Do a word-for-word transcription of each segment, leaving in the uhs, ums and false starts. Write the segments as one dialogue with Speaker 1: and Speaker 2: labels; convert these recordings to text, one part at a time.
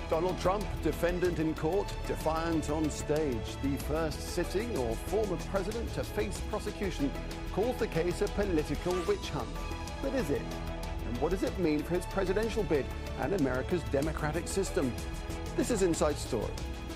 Speaker 1: Donald Trump, defendant in court, defiant on stage. The first sitting or former president to face prosecution calls the case a political witch hunt. But is it? And what does it mean for his presidential bid and America's democratic system? This is Inside Story.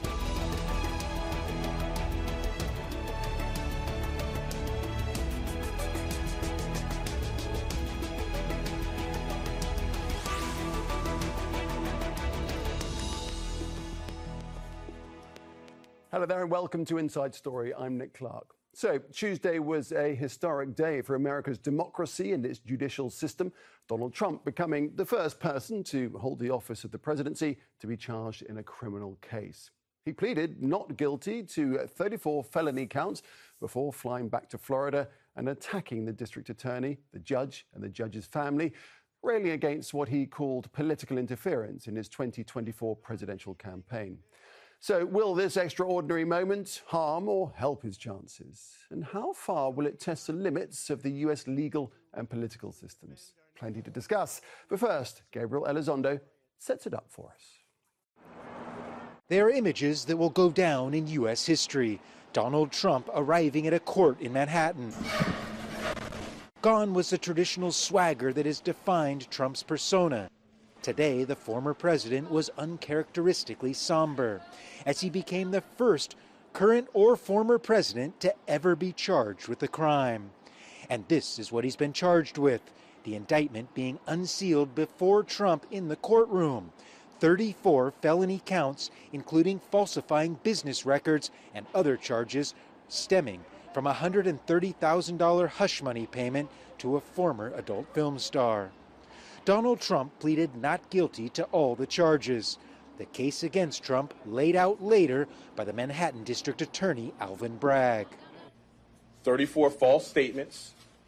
Speaker 1: Hello there and welcome to Inside Story. I'm Nick Clark. So, Tuesday was a historic day for America's democracy and its judicial system. Donald Trump becoming the first person to hold the office of the presidency to be charged in a criminal case. He pleaded not guilty to thirty-four felony counts before flying back to Florida and attacking the district attorney, the judge and the judge's family, railing against what he called political interference in his twenty twenty-four presidential campaign. So will this extraordinary moment harm or help his chances? And how far will it test the limits of the U S legal and political systems? Plenty to discuss. But first, Gabriel Elizondo sets it up for us.
Speaker 2: They are images that will go down in U S history. Donald Trump arriving at a court in Manhattan. Gone was the traditional swagger that has defined Trump's persona. Today, the former president was uncharacteristically somber, as he became the first current or former president to ever be charged with a crime. And this is what he's been charged with, the indictment being unsealed before Trump in the courtroom. thirty-four felony counts, including falsifying business records and other charges stemming from a one hundred thirty thousand dollars hush money payment to a former adult film star. Donald Trump pleaded not guilty to all the charges. The case against Trump laid out later by the Manhattan District Attorney Alvin Bragg.
Speaker 3: thirty-four false statements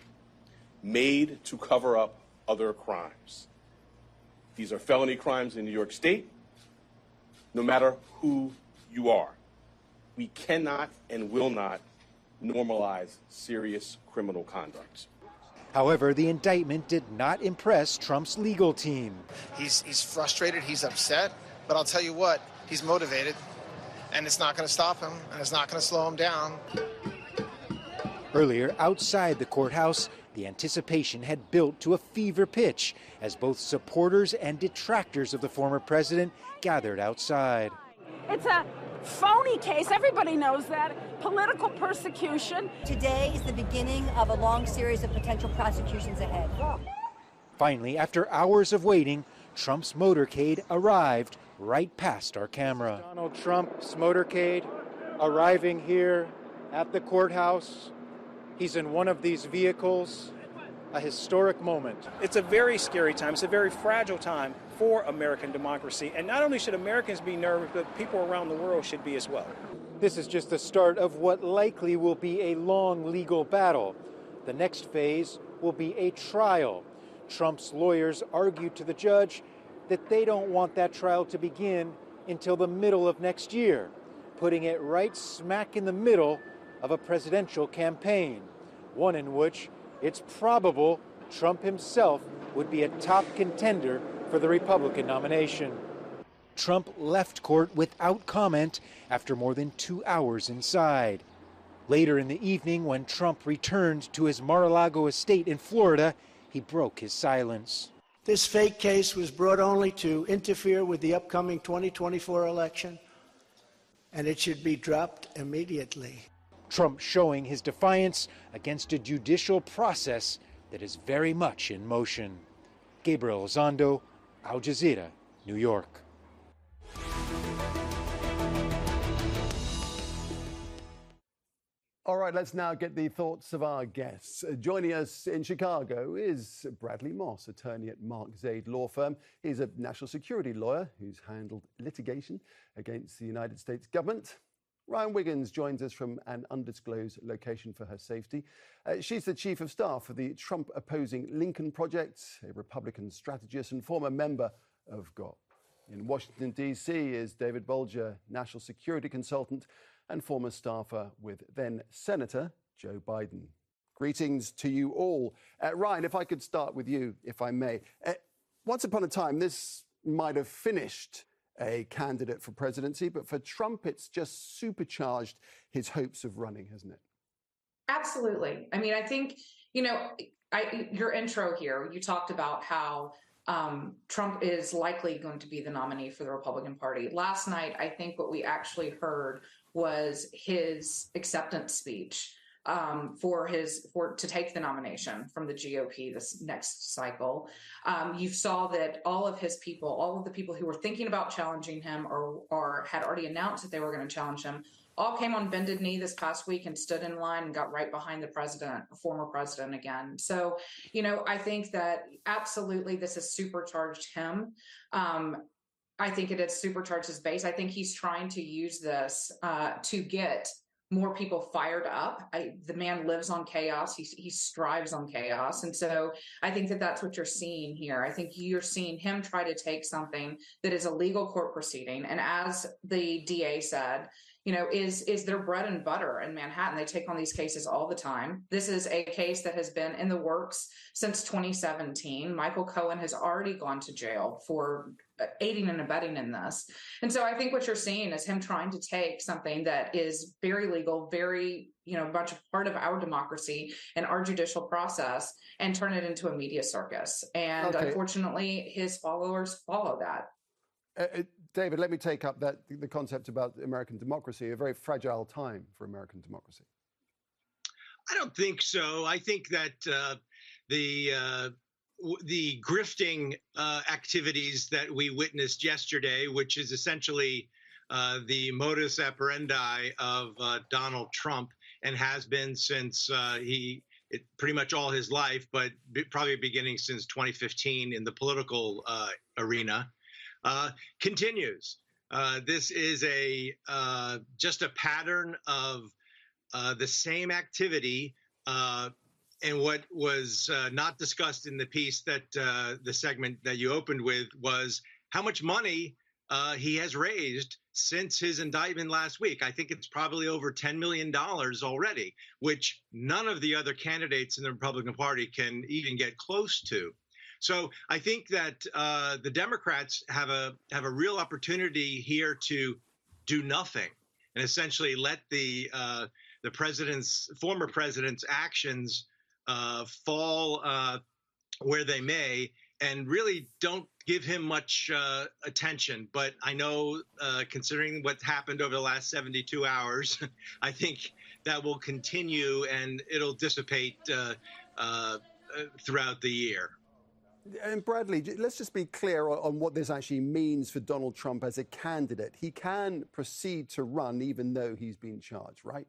Speaker 3: made to cover up other crimes. These are felony crimes in New York State, no matter who you are. We cannot and will not normalize serious criminal conduct.
Speaker 2: However, the indictment did not impress Trump's legal team.
Speaker 4: He's, he's frustrated, he's upset, but I'll tell you what, he's motivated, and it's not going to stop him, and it's not going to slow him down.
Speaker 2: Earlier, outside the courthouse, the anticipation had built to a fever pitch as both supporters and detractors of the former president gathered outside.
Speaker 5: It's a phony case. Everybody knows that. Political persecution.
Speaker 6: Today is the beginning of a long series of potential prosecutions ahead.
Speaker 2: Finally, after hours of waiting, Trump's motorcade arrived right past our camera. Donald Trump's motorcade arriving here at the courthouse. He's in one of these vehicles. A historic moment.
Speaker 7: It's a very scary time. It's a very fragile time for American democracy. And not only should Americans be nervous, but people around the world should be as well.
Speaker 2: This is just the start of what likely will be a long legal battle. The next phase will be a trial. Trump's lawyers argued to the judge that they don't want that trial to begin until the middle of next year, putting it right smack in the middle of a presidential campaign, one in which it's probable Trump himself would be a top contender for the Republican nomination. Trump left court without comment after more than two hours inside. Later in the evening, when Trump returned to his Mar-a-Lago estate in Florida, he broke his silence.
Speaker 8: This fake case was brought only to interfere with the upcoming twenty twenty-four election, and it should be dropped immediately.
Speaker 2: Trump showing his defiance against a judicial process that is very much in motion. Gabriel Elizondo, Al Jazeera, New York.
Speaker 1: All right, let's now get the thoughts of our guests. Uh, joining us in Chicago is Bradley Moss, attorney at Mark Zaid Law Firm. He's a national security lawyer who's handled litigation against the United States government. Ryan Wiggins joins us from an undisclosed location for her safety. Uh, she's the chief of staff for the Trump-opposing Lincoln Project, a Republican strategist and former member of G O P. In Washington, D C is David Bolger, national security consultant and former staffer with then-Senator Joe Biden. Greetings to you all. Uh, Ryan, if I could start with you, if I may. Uh, once upon a time, this might have finished a candidate for presidency. But for Trump, it's just supercharged his hopes of running, hasn't it?
Speaker 9: Absolutely. I mean, I think, you know, I, your intro here, you talked about how um, Trump is likely going to be the nominee for the Republican Party. Last night, I think what we actually heard was his acceptance speech um, for his for to take the nomination from the G O P this next cycle. Um, you saw that all of his people, all of the people who were thinking about challenging him or or had already announced that they were going to challenge him, all came on bended knee this past week and stood in line and got right behind the president, former president again. So, you know, I think that absolutely this has supercharged him. Um, I think it has supercharged his base. I think he's trying to use this uh, to get more people fired up. I, the man lives on chaos. He, he strives on chaos. And so I think that that's what you're seeing here. I think you're seeing him try to take something that is a legal court proceeding. And as the D A said, you know, is is their bread and butter in Manhattan. They take on these cases all the time. This is a case that has been in the works since twenty seventeen. Michael Cohen has already gone to jail for aiding and abetting in this. And so I think what you're seeing is him trying to take something that is very legal, very, you know, much a part of our democracy and our judicial process and turn it into a media circus. And okay. Unfortunately, his followers follow that.
Speaker 1: Uh, David, let me take up that the concept about American democracy, a very fragile time for American democracy.
Speaker 10: I don't think so. I think that uh, the uh, w- the grifting uh, activities that we witnessed yesterday, which is essentially uh, the modus operandi of uh, Donald Trump and has been since uh, he it, pretty much all his life, but b- probably beginning since twenty fifteen in the political uh, arena. Uh, continues. Uh, this is a uh, just a pattern of uh, the same activity, uh, and what was uh, not discussed in the piece that uh, the segment that you opened with was how much money uh, he has raised since his indictment last week. I think it's probably over ten million dollars already, which none of the other candidates in the Republican Party can even get close to. So I think that uh, the Democrats have a have a real opportunity here to do nothing and essentially let the uh, the president's former president's actions uh, fall uh, where they may, and really don't give him much uh, attention. But I know, uh, considering what happened over the last seventy-two hours, I think that will continue and it'll dissipate uh, uh, throughout the year.
Speaker 1: And Bradley, let's just be clear on what this actually means for Donald Trump as a candidate. He can proceed to run even though he's been charged, right?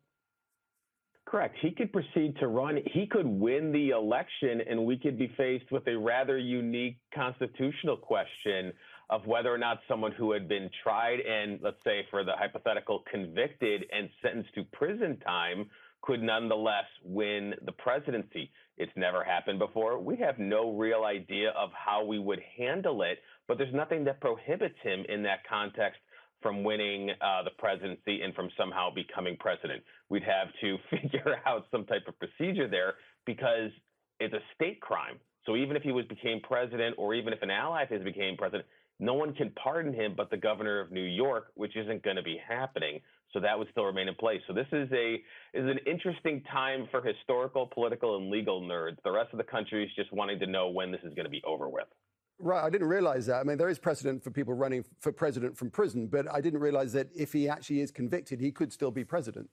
Speaker 11: Correct. He could proceed to run. He could win the election, and we could be faced with a rather unique constitutional question of whether or not someone who had been tried and, let's say, for the hypothetical, convicted and sentenced to prison time could nonetheless win the presidency. It's never happened before. We have no real idea of how we would handle it, but there's nothing that prohibits him in that context from winning uh, the presidency and from somehow becoming president. We'd have to figure out some type of procedure there because it's a state crime. So even if he was became president, or even if an ally of his became president, no one can pardon him but the governor of New York, which isn't going to be happening. So that would still remain in place. So this is a is an interesting time for historical, political, and legal nerds. The rest of the country is just wanting to know when this is going to be over with.
Speaker 1: Right. I didn't realize that. I mean, there is precedent for people running for president from prison, but I didn't realize that if he actually is convicted, he could still be president.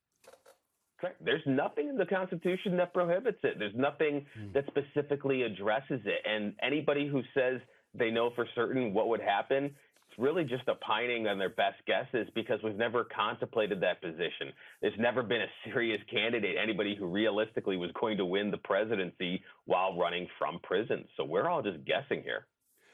Speaker 11: Correct. There's nothing in the Constitution that prohibits it. There's nothing mm. that specifically addresses it. And anybody who says they know for certain what would happen, it's really just opining on their best guesses because we've never contemplated that position. There's never been a serious candidate, anybody who realistically was going to win the presidency while running from prison. So we're all just guessing here.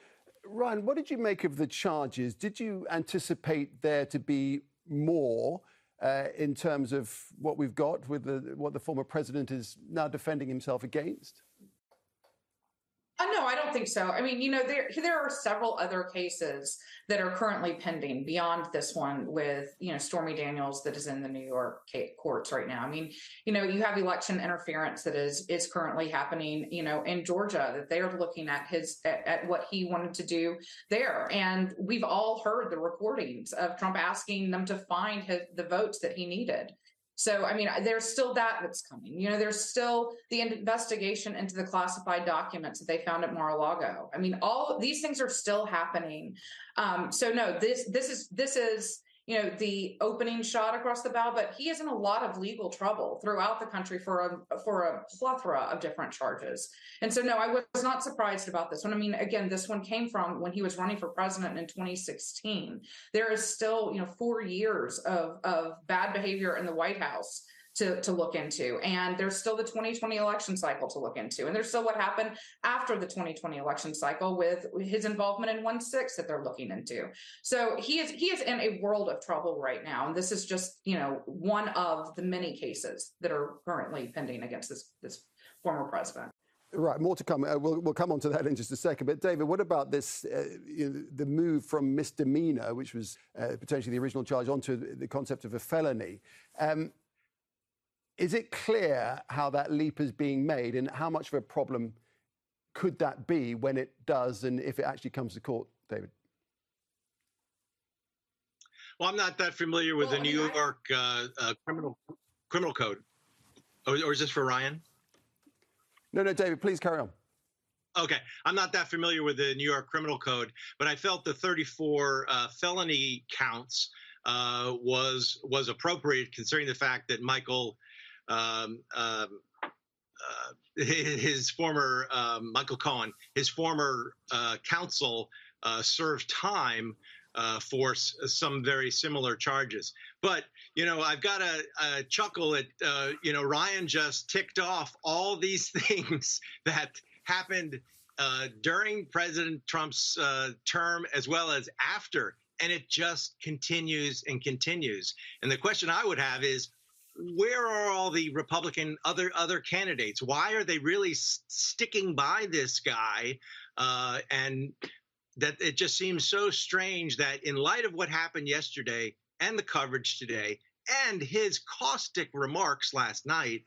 Speaker 1: Ryan, what did you make of the charges? Did you anticipate there to be more uh, in terms of what we've got with the, what the former president is now defending himself against?
Speaker 9: Uh, no, I don't don't think so. I mean, you know, there there are several other cases that are currently pending beyond this one with, you know, Stormy Daniels that is in the New York courts right now. I mean, you know, you have election interference that is is currently happening, you know, in Georgia, that they're looking at his at, at what he wanted to do there. And we've all heard the recordings of Trump asking them to find his, the votes that he needed. So, I mean, there's still that that's coming. You know, there's still the investigation into the classified documents that they found at Mar-a-Lago. I mean, all these things are still happening. Um, so, no, this this is this is, you know, the opening shot across the bow. But he is in a lot of legal trouble throughout the country for a for a plethora of different charges. And so, no, I was not surprised about this one. I mean, again, this one came from when he was running for president in twenty sixteen. There is still, you know, four years of, of bad behavior in the White House to, to look into. And there's still the twenty twenty election cycle to look into. And there's still what happened after the twenty twenty election cycle with his involvement in one six that they're looking into. So he is he is in a world of trouble right now. And this is just, you know, one of the many cases that are currently pending against this, this former president.
Speaker 1: Right, more to come. Uh, we'll, we'll come on to that in just a second. But David, what about this, uh, you know, the move from misdemeanor, which was uh, potentially the original charge, onto the concept of a felony? Um, is it clear how that leap is being made, and how much of a problem could that be when it does, and if it actually comes to court, David?
Speaker 10: Well, I'm not that familiar with
Speaker 9: well,
Speaker 10: the New
Speaker 9: I mean,
Speaker 10: York uh, uh, criminal criminal code. Or, or is this for Ryan?
Speaker 1: No, no, David, please carry on.
Speaker 10: Okay. I'm not that familiar with the New York criminal code, but I felt the thirty-four uh, felony counts uh, was was appropriate, considering the fact that Michael, um, um, uh, his former, um, Michael Cohen, his former uh, counsel uh, served time uh, for s- some very similar charges. But, you know, I've got a, a chuckle at, uh, you know, Ryan just ticked off all these things that happened uh, during President Trump's uh, term as well as after. And it just continues and continues. And the question I would have is, where are all the Republican other other candidates? Why are they really s- sticking by this guy? Uh, and that it just seems so strange that in light of what happened yesterday and the coverage today and his caustic remarks last night,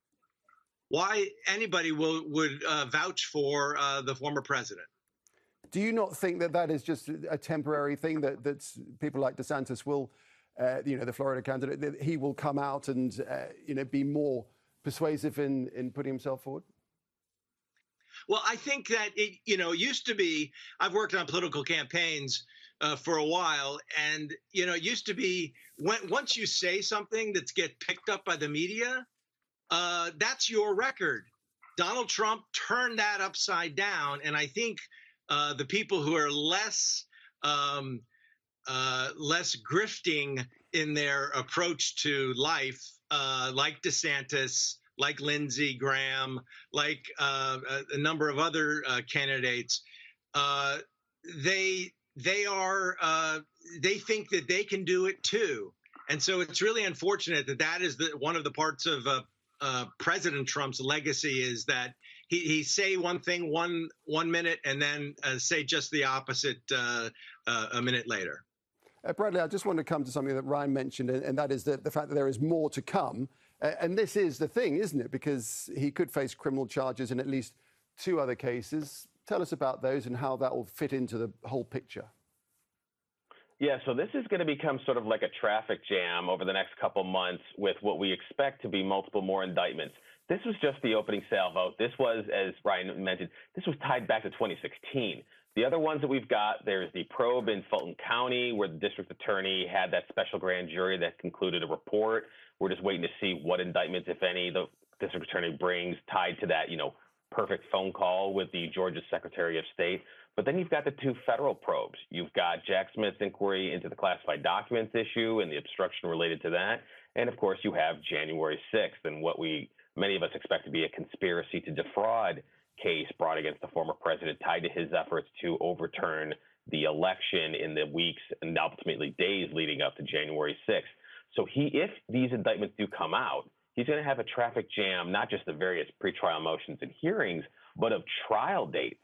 Speaker 10: why anybody will, would uh, vouch for uh, the former president.
Speaker 1: Do you not think that that is just a temporary thing, that that's, people like DeSantis will, uh, you know, the Florida candidate, that he will come out and, uh, you know, be more persuasive in, in putting himself forward?
Speaker 10: Well, I think that it, you know, used to be, I've worked on political campaigns uh, for a while, and, you know, it used to be when once you say something that's get picked up by the media, uh, that's your record. Donald Trump turned that upside down. And I think uh, the people who are less um, uh, less grifting in their approach to life, uh, like DeSantis, like Lindsey Graham, like uh, a, a number of other uh, candidates, uh, they they are uh, they think that they can do it too, and so it's really unfortunate that that is the one of the parts of uh, uh, President Trump's legacy, is that he, he say one thing one one minute and then uh, say just the opposite uh, uh, a minute later.
Speaker 1: Uh, Bradley, I just want to come to something that Ryan mentioned, and, and that is the, the fact that there is more to come. Uh, and this is the thing, isn't it? Because he could face criminal charges in at least two other cases. Tell us about those and how that will fit into the whole picture.
Speaker 11: Yeah, so this is going to become sort of like a traffic jam over the next couple months with what we expect to be multiple more indictments. This was just the opening salvo. This was, as Ryan mentioned, this was tied back to twenty sixteen. The other ones that we've got, there's the probe in Fulton County where the district attorney had that special grand jury that concluded a report. We're just waiting to see what indictments, if any, the district attorney brings tied to that, you know, perfect phone call with the Georgia Secretary of State. But then you've got the two federal probes. You've got Jack Smith's inquiry into the classified documents issue and the obstruction related to that. And of course, you have January sixth and what we, many of us expect to be a conspiracy to defraud case brought against the former president, tied to his efforts to overturn the election in the weeks and ultimately days leading up to January sixth. So he, if these indictments do come out, he's going to have a traffic jam, not just the various pretrial motions and hearings, but of trial dates.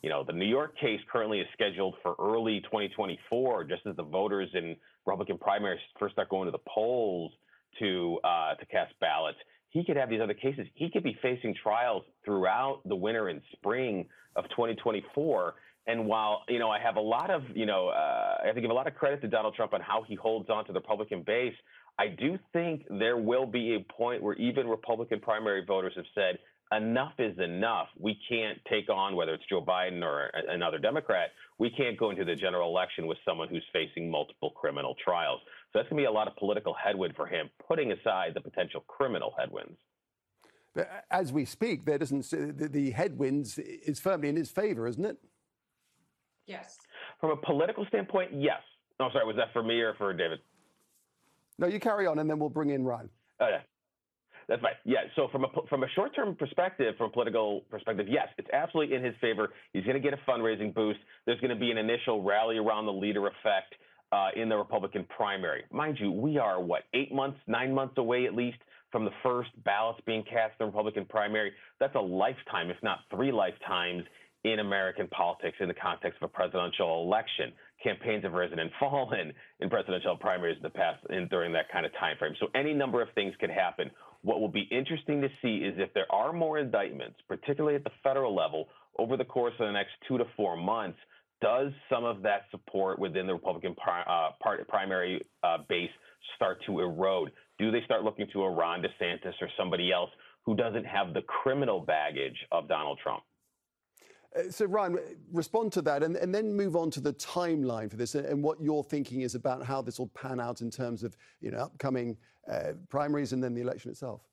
Speaker 11: You know, the New York case currently is scheduled for early twenty twenty-four, just as the voters in Republican primaries first start going to the polls to uh, to cast ballots. He could have these other cases. He could be facing trials throughout the winter and spring of twenty twenty-four. And while, you know, I have a lot of, you know, uh, I have to give a lot of credit to Donald Trump on how he holds on to the Republican base, I do think there will be a point where even Republican primary voters have said, enough is enough. We can't take on, whether it's Joe Biden or another Democrat, we can't go into the general election with someone who's facing multiple criminal trials. So that's going to be a lot of political headwind for him, putting aside the potential criminal headwinds.
Speaker 1: But as we speak, there doesn't the, the headwinds is firmly in his favor, isn't it?
Speaker 9: Yes.
Speaker 11: From a political standpoint, yes. Oh, sorry, was that for me or for David?
Speaker 1: No, you carry on, and then we'll bring in Ryan.
Speaker 11: Okay. That's right. Yeah. So from a from a short-term perspective, from a political perspective, yes, it's absolutely in his favor. He's going to get a fundraising boost. There's going to be an initial rally around the leader effect uh, in the Republican primary. Mind you, we are, what, eight months, nine months away at least from the first ballots being cast in the Republican primary. That's a lifetime, if not three lifetimes, in American politics in the context of a presidential election. Campaigns have risen and fallen in presidential primaries in the past and during that kind of time frame. So any number of things could happen. What will be interesting to see is if there are more indictments, particularly at the federal level, over the course of the next two to four months, does some of that support within the Republican pri- uh, part, primary uh, base start to erode? Do they start looking to a Ron DeSantis or somebody else who doesn't have the criminal baggage of Donald Trump?
Speaker 1: Uh, so, Ryan, respond to that and, and then move on to the timeline for this and, and what your thinking is about how this will pan out in terms of, you know, upcoming uh, primaries and then the election itself.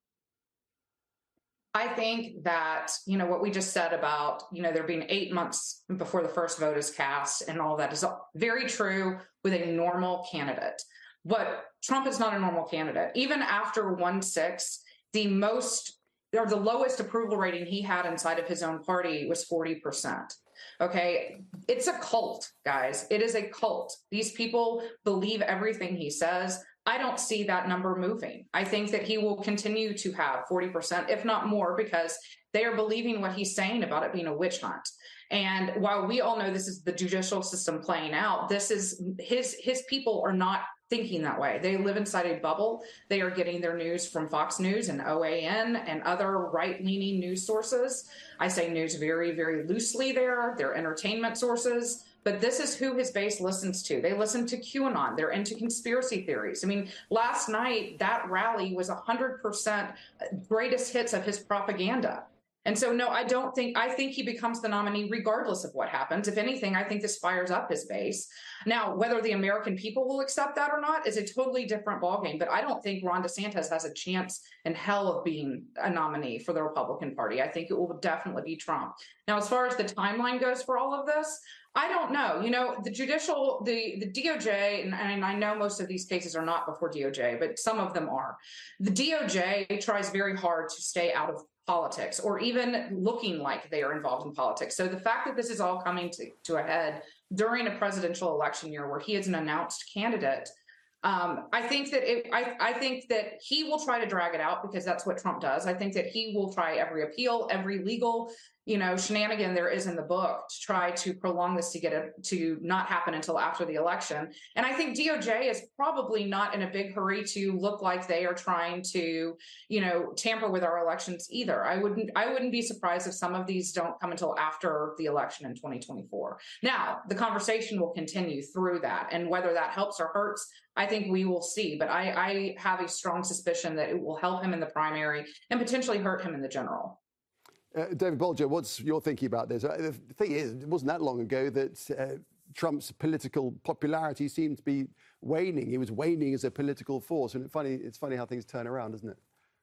Speaker 9: I think that, you know, what we just said about, you know, there being eight months before the first vote is cast and all that is very true with a normal candidate. But Trump is not a normal candidate. Even after one six, the most or the lowest approval rating he had inside of his own party was forty percent. Okay. It's a cult, guys. It is a cult. These people believe everything he says. I don't see that number moving. I think that he will continue to have forty percent, if not more, because they are believing what he's saying about it being a witch hunt. And while we all know this is the judicial system playing out, this is his his people are not thinking that way. They live inside a bubble. They are getting their news from Fox News and O A N and other right-leaning news sources. I say news very, very loosely there. They're entertainment sources. But this is who his base listens to. They listen to QAnon. They're into conspiracy theories. I mean, last night, that rally was one hundred percent greatest hits of his propaganda. And so, no, I don't think, I think he becomes the nominee regardless of what happens. If anything, I think this fires up his base. Now, whether the American people will accept that or not is a totally different ballgame. But I don't think Ron DeSantis has a chance in hell of being a nominee for the Republican Party. I think it will definitely be Trump. Now, as far as the timeline goes for all of this, I don't know. You know, the judicial, the, the D O J, and, and I know most of these cases are not before D O J, but some of them are. The D O J tries very hard to stay out of politics or even looking like they are involved in politics. So the fact that this is all coming to, to a head during a presidential election year where he is an announced candidate, um, I think that it, I, I think that he will try to drag it out because that's what Trump does. I think that he will try every appeal, every legal, you know, shenanigan there is in the book to try to prolong this to get it to not happen until after the election. And I think D O J is probably not in a big hurry to look like they are trying to, you know, tamper with our elections either. I wouldn't I wouldn't be surprised if some of these don't come until after the election in twenty twenty-four. Now, the conversation will continue through that. And whether that helps or hurts, I think we will see. But I, I have a strong suspicion that it will help him in the primary and potentially hurt him in the general.
Speaker 1: Uh, David Bolger, what's your thinking about this? Uh, the thing is, it wasn't that long ago that uh, Trump's political popularity seemed to be waning. He was waning as a political force. And it's funny, it's funny how things turn around, isn't it?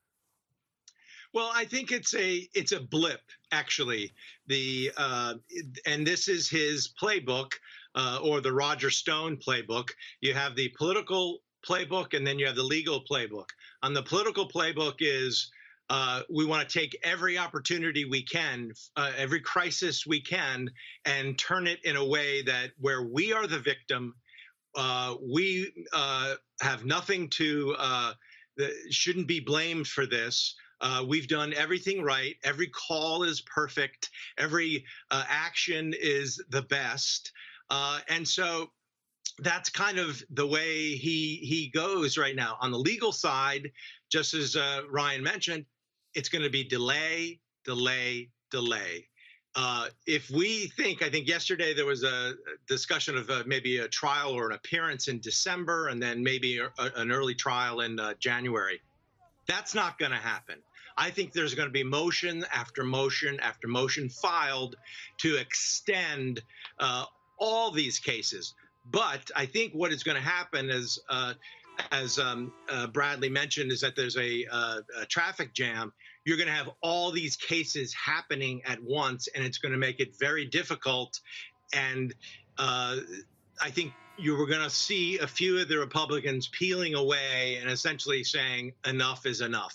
Speaker 10: Well, I think it's a it's a blip, actually. The uh, and this is his playbook uh, or the Roger Stone playbook. You have the political playbook and then you have the legal playbook. On the political playbook is Uh, we want to take every opportunity we can, uh, every crisis we can, and turn it in a way that where we are the victim, uh, we uh, have nothing to, uh, the, shouldn't be blamed for this. Uh, we've done everything right. Every call is perfect. Every uh, action is the best. Uh, and so that's kind of the way he he goes right now. On the legal side, just as uh, Ryan mentioned, it's going to be delay, delay, delay. Uh, if we think, I think yesterday there was a discussion of uh, maybe a trial or an appearance in December and then maybe a, an early trial in uh, January. That's not going to happen. I think there's going to be motion after motion after motion filed to extend uh, all these cases. But I think what is going to happen is, uh, as um, uh, Bradley mentioned, is that there's a, uh, a traffic jam. You're going to have all these cases happening at once, and it's going to make it very difficult. And uh, I think you were going to see a few of the Republicans peeling away and essentially saying enough is enough.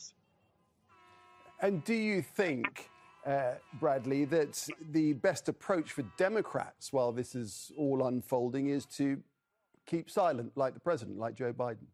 Speaker 1: And do you think, uh, Bradley, that the best approach for Democrats while this is all unfolding is to keep silent like the president, like Joe Biden?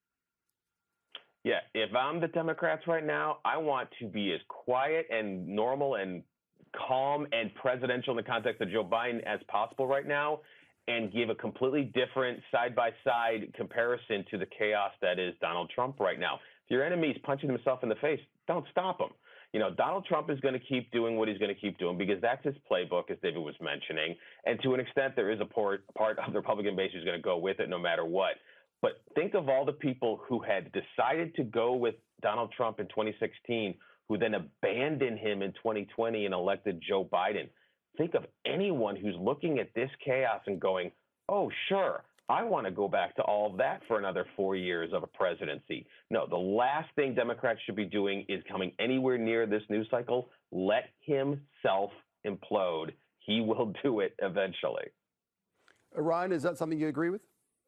Speaker 11: Yeah, if I'm the Democrats right now, I want to be as quiet and normal and calm and presidential in the context of Joe Biden as possible right now, and give a completely different side-by-side comparison to the chaos that is Donald Trump right now. If your enemy is punching himself in the face, don't stop him. You know, Donald Trump is going to keep doing what he's going to keep doing because that's his playbook, as David was mentioning. And to an extent, there is a part, part of the Republican base who's going to go with it no matter what. But think of all the people who had decided to go with Donald Trump in twenty sixteen, who then abandoned him in twenty twenty and elected Joe Biden. Think of anyone who's looking at this chaos and going, oh, sure, I want to go back to all of that for another four years of a presidency. No, the last thing Democrats should be doing is coming anywhere near this news cycle. Let him self-implode. He will do it eventually.
Speaker 1: Ryan, is that something you agree with?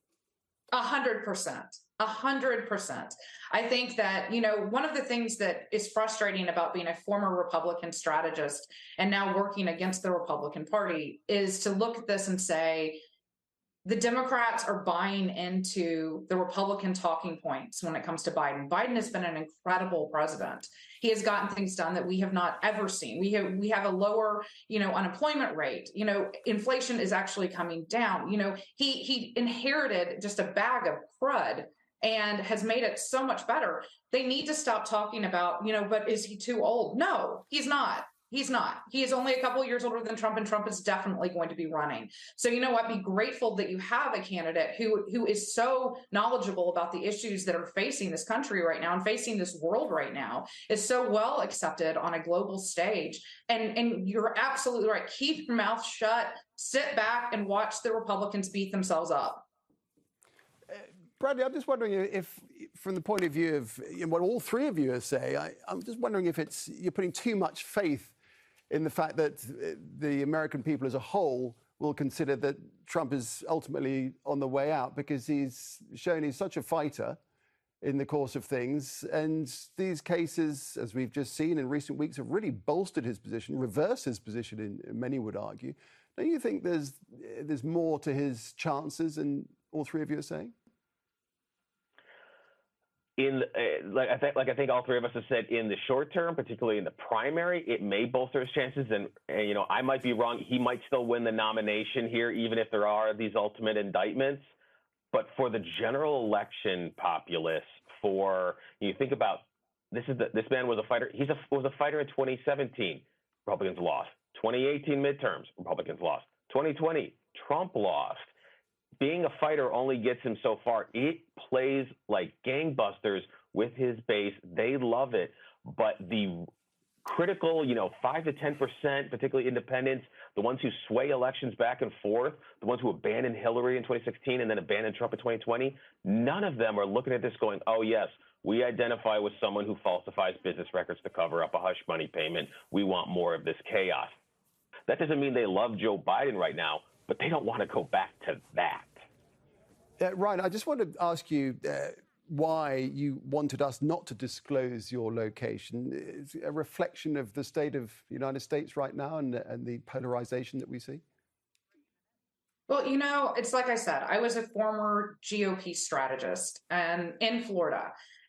Speaker 9: A hundred percent. A hundred percent. I think that, you know, one of the things that is frustrating about being a former Republican strategist and now working against the Republican Party is to look at this and say, the Democrats are buying into the Republican talking points when it comes to Biden. Biden has been an incredible president. He has gotten things done that we have not ever seen. We have we have a lower, you know, unemployment rate. You know, inflation is actually coming down. You know, he he inherited just a bag of crud and has made it so much better. They need to stop talking about, you know, but is he too old? No, he's not. He's not. He is only a couple of years older than Trump, and Trump is definitely going to be running. So, you know what? Be grateful that you have a candidate who who is so knowledgeable about the issues that are facing this country right now and facing this world right now, is so well accepted on a global stage. And, and you're absolutely right. Keep your mouth shut, sit back, and watch the Republicans beat themselves up.
Speaker 1: Uh, Bradley, I'm just wondering if, from the point of view of you know, what all three of you are saying, I, I'm just wondering if it's you're putting too much faith in the fact that the American people as a whole will consider that Trump is ultimately on the way out because he's shown he's such a fighter in the course of things. And these cases, as we've just seen in recent weeks, have really bolstered his position, reversed his position, in, many would argue. Don't you think there's there's more to his chances than all three of you are saying?
Speaker 11: In uh, like I think, like I think all three of us have said, in the short term, particularly in the primary, it may bolster his chances. And, and you know, I might be wrong. He might still win the nomination here, even if there are these ultimate indictments. But for the general election populace, for you think about this is the, this man was a fighter. He's a was a fighter in twenty seventeen. Republicans lost. twenty eighteen midterms. Republicans lost. twenty twenty. Trump lost. Being a fighter only gets him so far. It plays like gangbusters with his base. They love it. But the critical, you know, five to ten percent, particularly independents, the ones who sway elections back and forth, the ones who abandoned Hillary in twenty sixteen and then abandoned Trump in twenty twenty, none of them are looking at this going, oh, yes, we identify with someone who falsifies business records to cover up a hush money payment. We want more of this chaos. That doesn't mean they love Joe Biden right now, but they don't want to go back to that.
Speaker 1: Uh, Ryan, I just want to ask you uh, why you wanted us not to disclose your location. Is it a reflection of the state of the United States right now and, and the polarization that we see?
Speaker 9: Well, you know, it's like I said, I was a former G O P strategist and in Florida.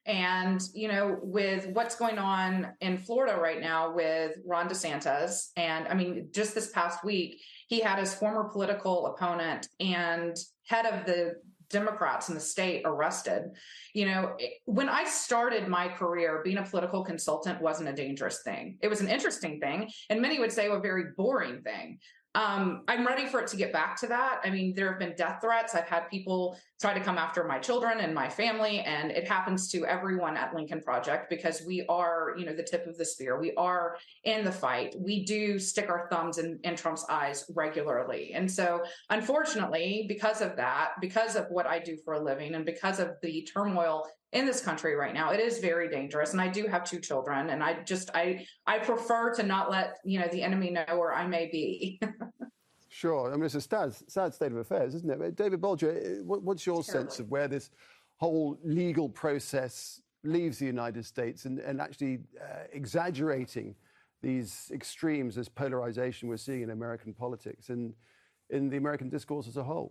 Speaker 9: And, you know, with what's going on in Florida right now with Ron DeSantis, and I mean, just this past week, he had his former political opponent and head of the Democrats in the state arrested. You know, when I started my career, being a political consultant wasn't a dangerous thing. It was an interesting thing, and many would say a very boring thing. Um, I'm ready for it to get back to that. I mean, there have been death threats. I've had people try to come after my children and my family, and it happens to everyone at Lincoln Project because we are, you know, the tip of the spear. We are in the fight. We do stick our thumbs in, in Trump's eyes regularly. And so, unfortunately, because of that, because of what I do for a living, and because of the turmoil in this country right now, it is very dangerous. And I do have two children, and I just, I, I prefer to not let, you know, the enemy know where I may be.
Speaker 1: Sure. I mean, it's a sad, sad state of affairs, isn't it? David Bolger, what's your
Speaker 9: Terribly.
Speaker 1: sense of where this whole legal process leaves the United States and, and actually uh, exaggerating these extremes, this polarization we're seeing in American politics and in the American discourse as a whole?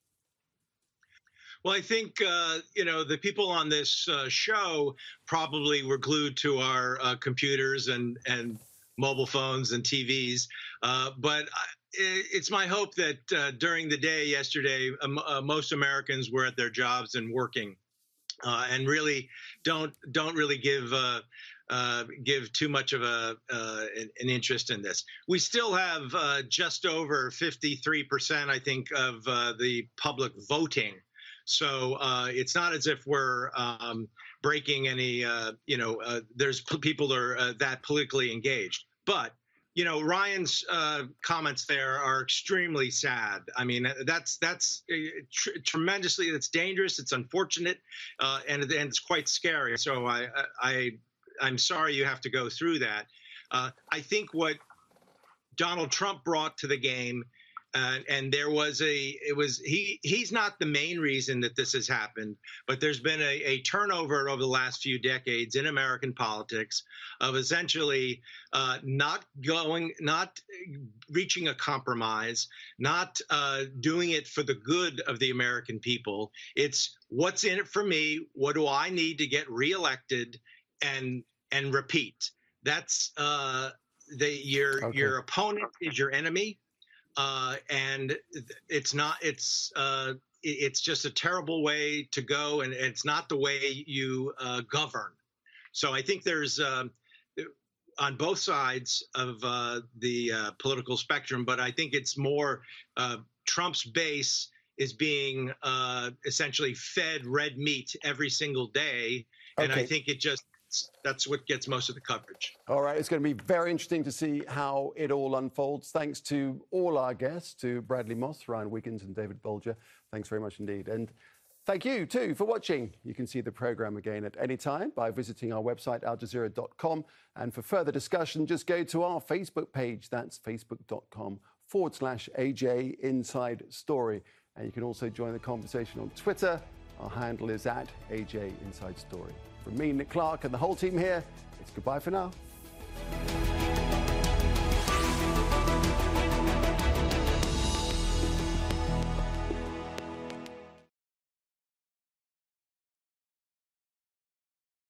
Speaker 10: Well, I think, uh, you know, the people on this uh, show probably were glued to our uh, computers and, and mobile phones and T Vs. Uh, but I, it's my hope that uh, during the day yesterday, um, uh, most Americans were at their jobs and working uh, and really don't don't really give uh, uh, give too much of a uh, an, an interest in this. We still have uh, just over fifty-three percent, I think, of uh, the public voting. So uh, it's not as if we're um, breaking any, uh, you know, uh, there's p- people that are uh, that politically engaged. But, you know, Ryan's uh, comments there are extremely sad. I mean, that's that's uh, tr- tremendously, it's dangerous, it's unfortunate, uh, and, and it's quite scary. So I, I, I'm sorry you have to go through that. Uh, I think what Donald Trump brought to the game, Uh, and there was a, it was, he, he's not the main reason that this has happened, but there's been a, a turnover over the last few decades in American politics of essentially uh, not going, not reaching a compromise, not uh, doing it for the good of the American people. It's what's in it for me? What do I need to get reelected and, and repeat? That's uh, the, your, okay. Your opponent is your enemy. Uh, and it's not, it's, uh, it's just a terrible way to go. And it's not the way you uh, govern. So I think there's uh, on both sides of uh, the uh, political spectrum, but I think it's more uh, Trump's base is being uh, essentially fed red meat every single day. And okay. I think it just, that's what gets most of the coverage.
Speaker 1: All right. It's going to be very interesting to see how it all unfolds. Thanks to all our guests, to Bradley Moss, Ryan Wiggins and David Bolger. Thanks very much indeed. And thank you, too, for watching. You can see the programme again at any time by visiting our website, al jazeera dot com. And for further discussion, just go to our Facebook page. That's facebook.com forward slash AJ Inside Story. And you can also join the conversation on Twitter. Our handle is at A J Inside Story. From me, Nick Clark, and the whole team here, it's goodbye for now.